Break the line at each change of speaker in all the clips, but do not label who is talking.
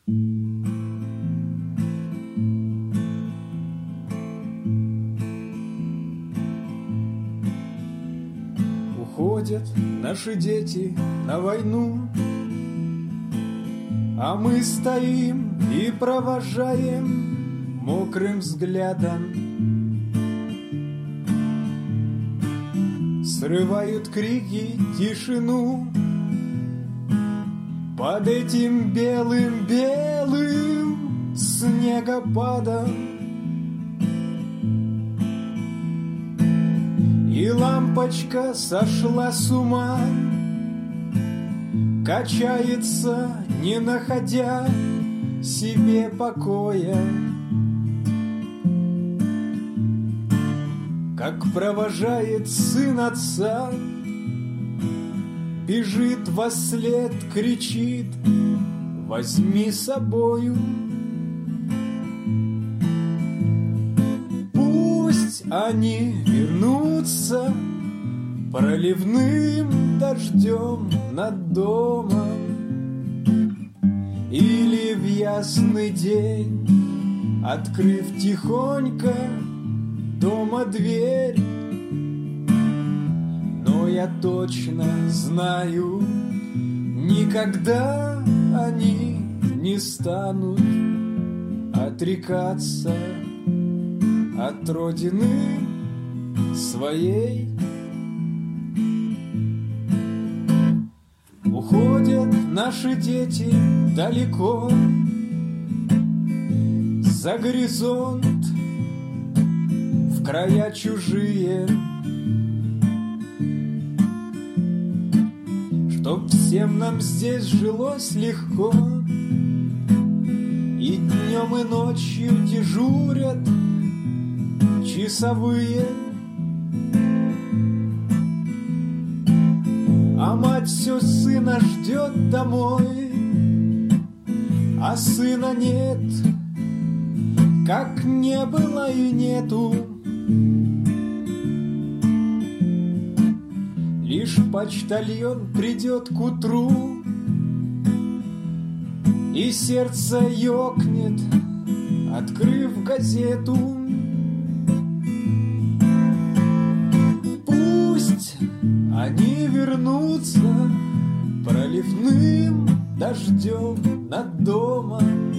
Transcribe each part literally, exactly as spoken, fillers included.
Уходят наши дети на войну, а мы стоим и провожаем мокрым взглядом. Срывают крики тишину под этим белым-белым снегопадом. И лампочка сошла с ума, качается, не находя себе покоя. Как провожает сын отца, бежит вослед, кричит: возьми с собою. Пусть они вернутся проливным дождем над домом, или в ясный день, открыв тихонько дома дверь. Но я точно знаю, никогда они не станут отрекаться от родины своей. Уходят наши дети далеко за горизонт, в края чужие, чтоб всем нам здесь жилось легко. И днем, и ночью дежурят часовые, а мать все сына ждет домой, а сына нет, как не было и нету. Лишь почтальон придет к утру, и сердце ёкнет, открыв газету. Пусть они вернутся проливным дождем над домом,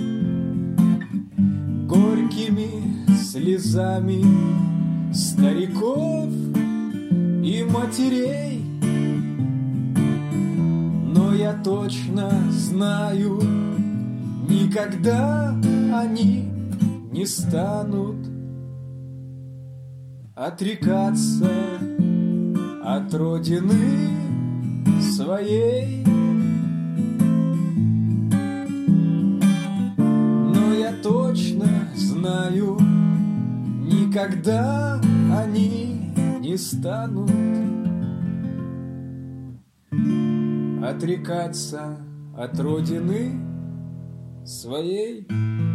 горькими слезами стариков и матерей. Но я точно знаю, никогда они не станут отрекаться от родины своей. Но я точно знаю, никогда они не станут отрекаться от родины своей.